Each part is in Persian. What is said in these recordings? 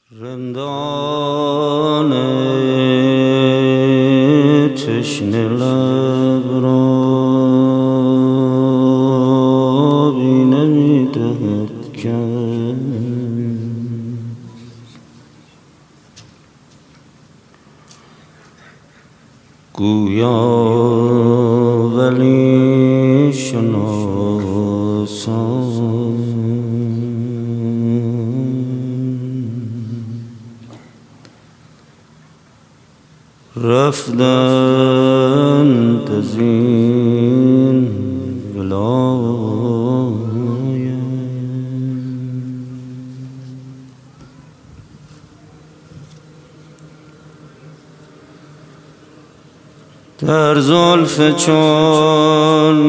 رندان تشنه لب را بی نمی‌دهد کس، گویا ولی شناسان رفتند از این ولایت، در زلف چون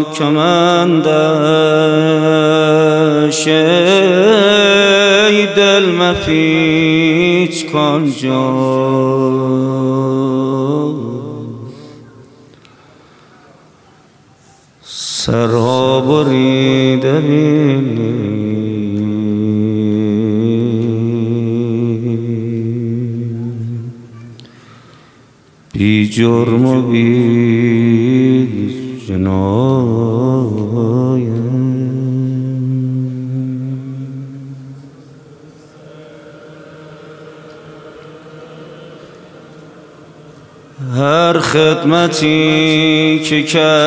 کمندش ای دل مپیچ کانجا، سرها بریده بینی بی جرم و بی جنایت، هر خدمتی که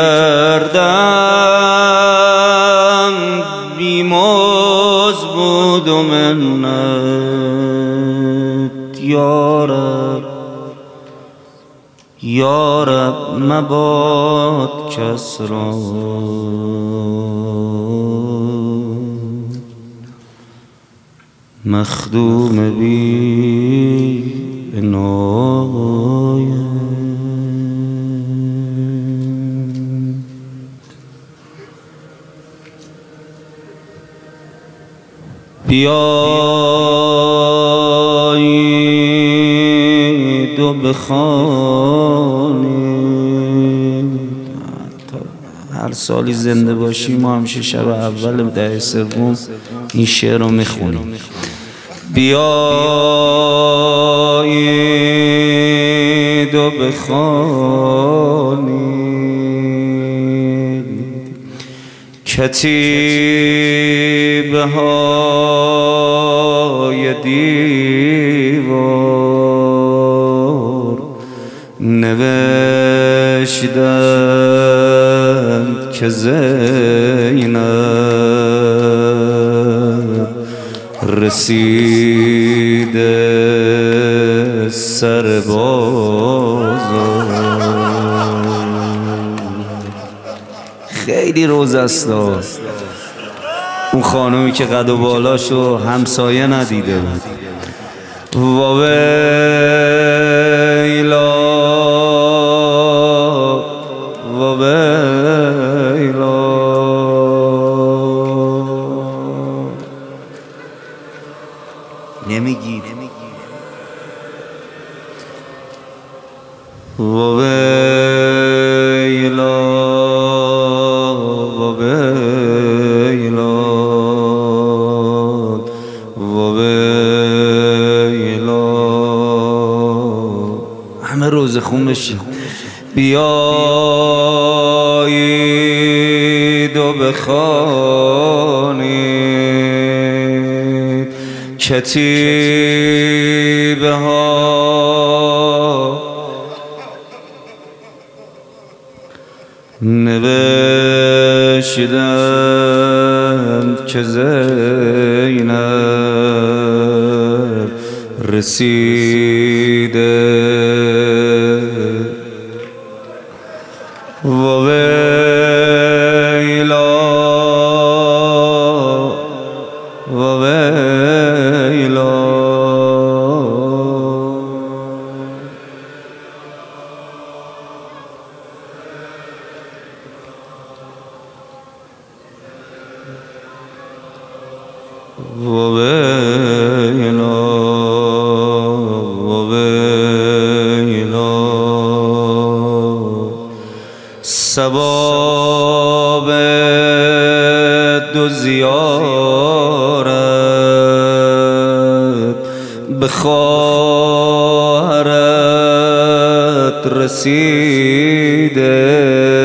کردم بی‌مزد بود و منت، یا رب مباد کس را مخدوم بی عنایت. بیایید و بخوانید، هر سالی زنده باشیم ما همیشه شب اول دهه سوم این شعر رو میخونیم. بیایید و بخوانید، کتیبه های دیوار نوشتند که زینب رسیده سربازار. خیلی روز است اون خانومی که قد و بالاشو همسایه ندیده بود. واویلا واویلا نمیگی واویلا واویلا واویلا، همه روزه خون بشیم. بیایید و بخوانید، کتیبه ها نوشتند که زینب رسیده واویلا واویلا. واویلا واویلا، ثواب دو زیارت به خواهرت رسیده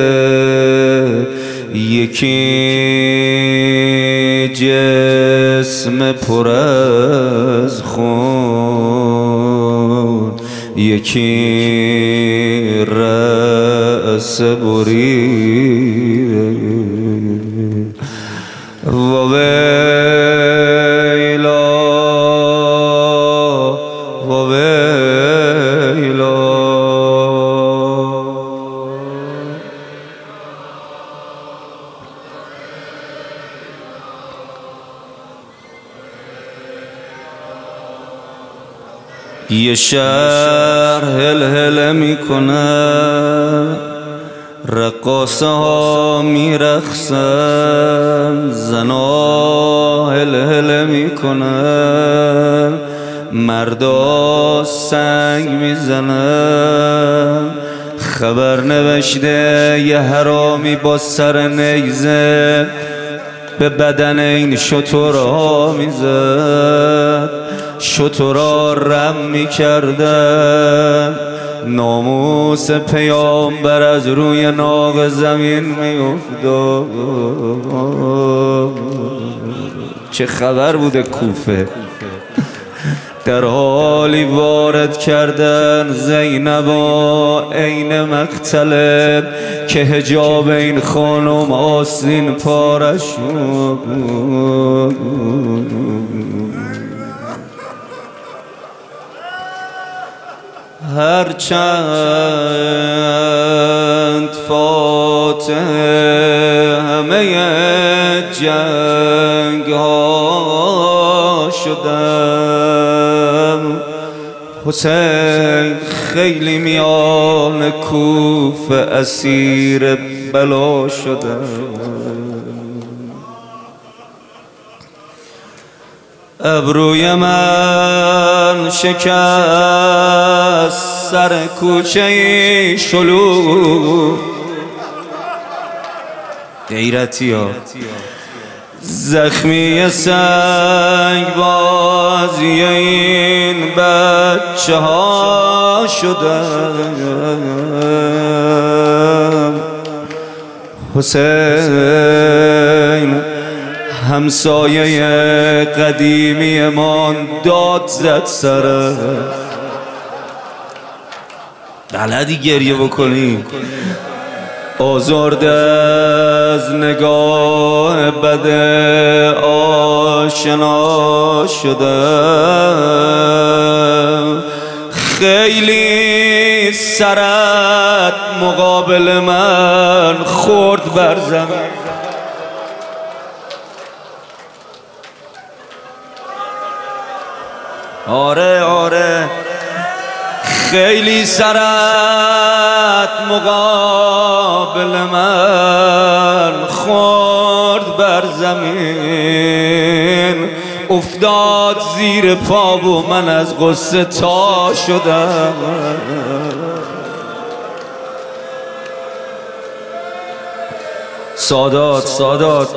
یکی جسم پر از خون، یکی رأس بریده. و ویلا و ویلا یه شهر هل میکنه، رقاصه ها میرقصن، زنا هل میکنن، مردا سنگ میزنن. خبر نوشته یه حرامی با سر نیزه به بدن این شترها میزد، شترها رم میکردن، ناموس پیامبر از روی ناق زمین میافتاد. چه خبر بوده کوفه؟ در حالی وارد کردن زینب عین مقتله که حجاب این خانم آستین پارش شد. هرچند فاتح همه جنگ ها شدم، حسین خیلی میان کوفه اسیر بلا شدم. ابروی من شکست سر کوچه شلوغ، غیرتی ها زخمی سنگ بازی این بچه ها شدم. حسین همسایه قدیمی من داد زد سره. بلدی گریه بکنی؟ آزرده از نگاه بد آشنا شدم. خیلی سرت مقابل من خورد بر زمین، آره خیلی سرت مقابل من خورد بر زمین، افتاد زیر پا و من از غصه تا شدم. سادات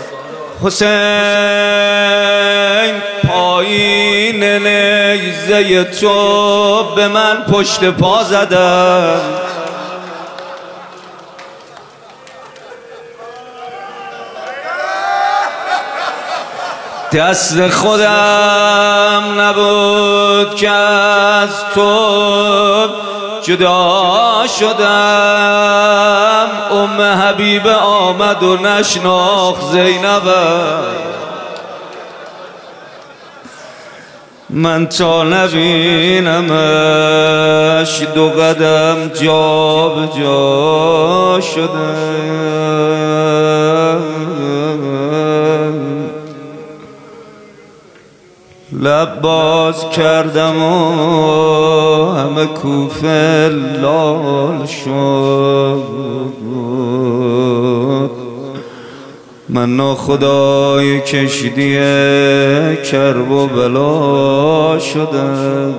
حسین پایین نیزه تو به من پشت پا زدم. دست خودم نبود که از تو جدا شدم. حبیبه آمد و نشناخت زینبم، من تا نبینمش دو قدم جا به جا شدم. لب باز کردم و همه کوفه لال شد. من ناخدای کشتی کرب و بلا شدم.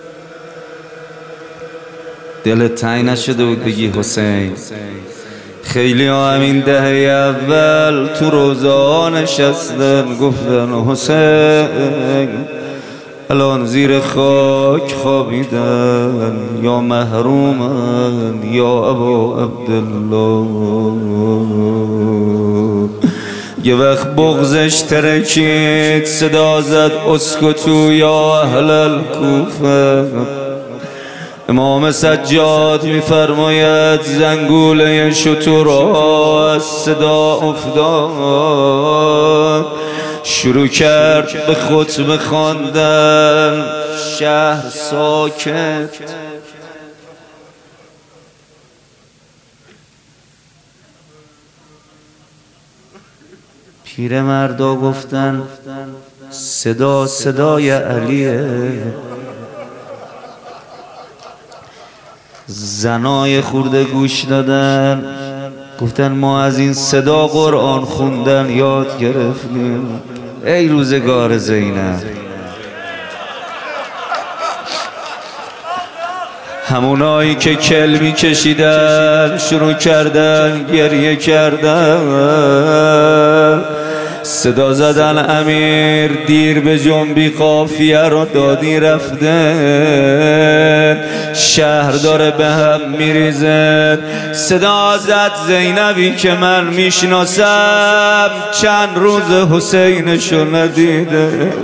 دلت تنگ نشده بود بگی حسین خیلی ها همین دهه اول تو روزا نشستن گفتن حسین الان زیر خاک خوابیدن، یا محرومن یا ابا عبدالله. یه وقت بغضش ترکید صدا زد اسکتو یا اهل الکوفه. امام سجاد میفرماید زنگوله شترها از صدا افتاد، شروع کرد به خطبه خواندن، شهر ساکت. پیرمردا گفتن صدا صدای علیه. زنای خورده گوش دادن گفتن ما از این صدا قرآن خوندن یاد گرفتیم. ای روزگار زینب. همونایی که کل می کشیدن شروع کردن گریه کردن، صدا زدن امیر دیر به جنبی قافیه رو دادی رفته، شهر داره به هم میریزه. صدا زد زینبی که من میشناسم چند روز حسینشو ندیده،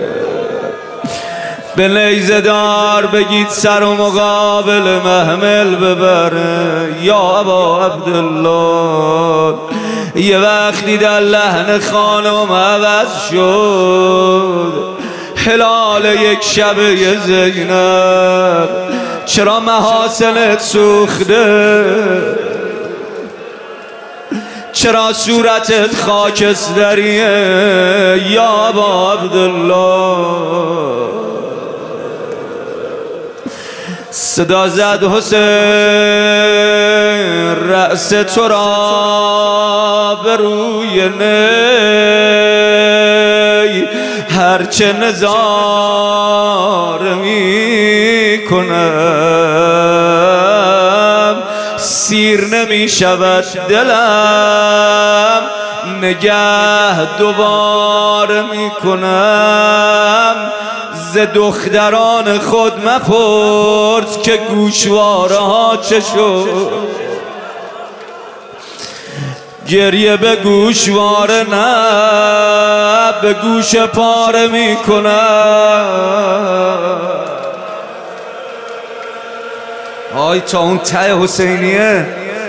به نیزه دار بگید سر و مقابل محمل ببره یا ابا عبدالله. یه وقتی در لحن خانم عوض شد، هلال یک شب زینب چرا محاسنت سوخته، چرا صورتت خاکستریه یا ابا عبدالله. صدا زد حسین رأس تو را به روی نی، هرچه نظاره می کنم سیر نمی شود دلم، نگه دوباره می کنم. ز دختران خود مپرس که گوشواره ها چه شد، گریه به گوشواره نه به گوش پاره می کنم. آی تا اون ته حسینیه.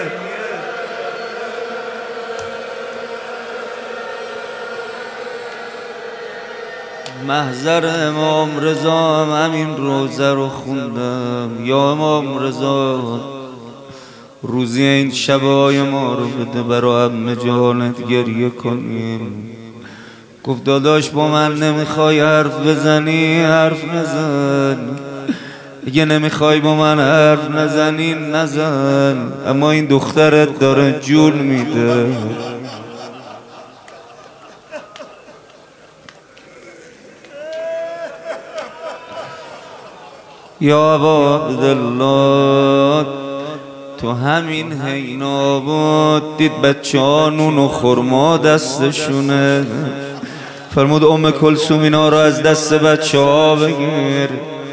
محضر امام رضا همین روزه رو خوندم. یا امام رضا روزی این شبای ما رو بده برا عمه جانت گریه کنیم. گفت داداش با من نمیخوای حرف بزنی حرف نزن، اگه نمیخوای با من حرف نزنی نزن، اما این دخترت داره جون میده. یا ابا عبدالله تو همین حینا بود دید بچه ها نون و خرما دستشونه، فرمود ام کلثوم اینا رو از دست بچه ها بگیر.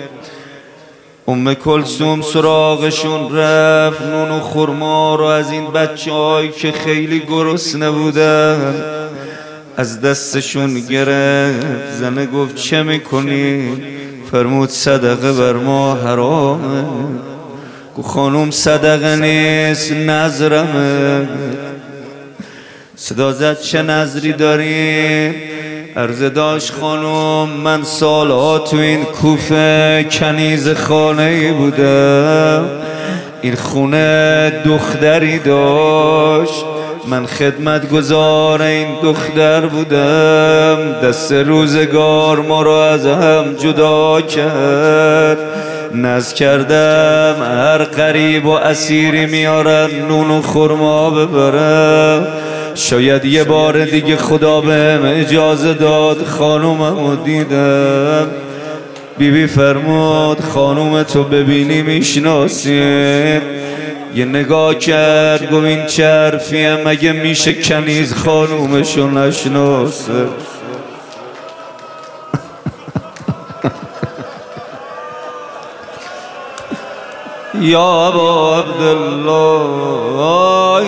ام کلثوم سراغشون رفت، نون و خرما رو از این بچه هایی که خیلی گرسنه بودن از دستشون گرفت. زنه گفت چه میکنی؟ فرمود صدقه بر ما حرامه. گفت خانوم صدقه نیست نظرمه. صدا زد چه نظری داری؟ عرض داشت خانوم من سالها تو این کوفه کنیز خانه‌ای بودم، این خونه دختری داشت، من خدمتگزار این دختر بودم، دست روزگار ما رو از هم جدا کرد. نذر کردم هر غریب و اسیری میارن نون و خرما ببرم، شاید یه بار دیگه خدا بهم اجازه داد خانوممو دیدم. بیبی فرمود خانوم تو ببینی میشناسی؟ یه نگاه کرد گفت این چرفیه مگه میشه کنیز خانومشو نشناسه؟ یا ابا عبدالله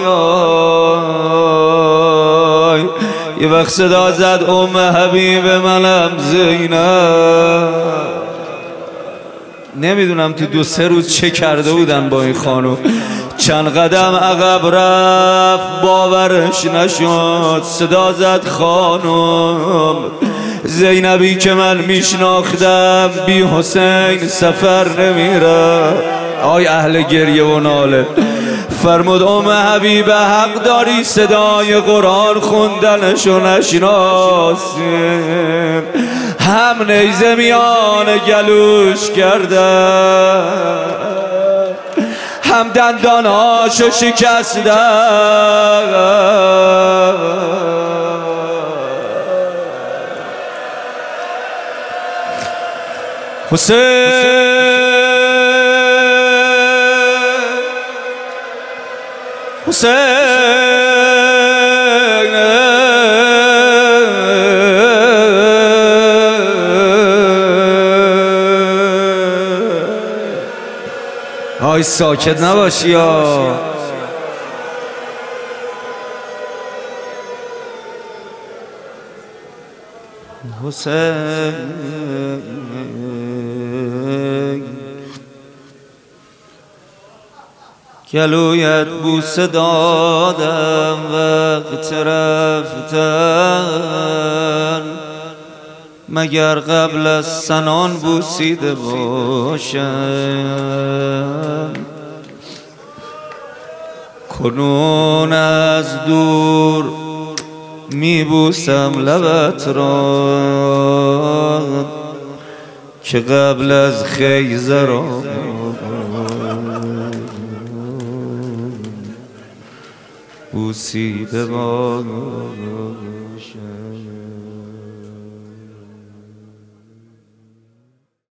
یه وقت صدا زد حبیب منم زینب. نمیدونم تو 2-3 روز چه کرده بودن با این خانم. چند قدم عقب رفت باورش نشد، صدا زد خانم زینبی که من میشناختم بی حسین سفر نمیره. آی اهل گریه و ناله، فرمود حبیب حق داری صدای قرآن خوندنشو نشناسیم. هم نیزه میان گلوش کردن، هم دنداناشو شکستن. حسین آی ساکت نباشی یا حسین. گلویت بوسه دادم وقت رفتن، مگر قبل از سنان بوسیده باشم. کنون از دور میبوسم لبت را که قبل از خیزه را بوسیده باشم.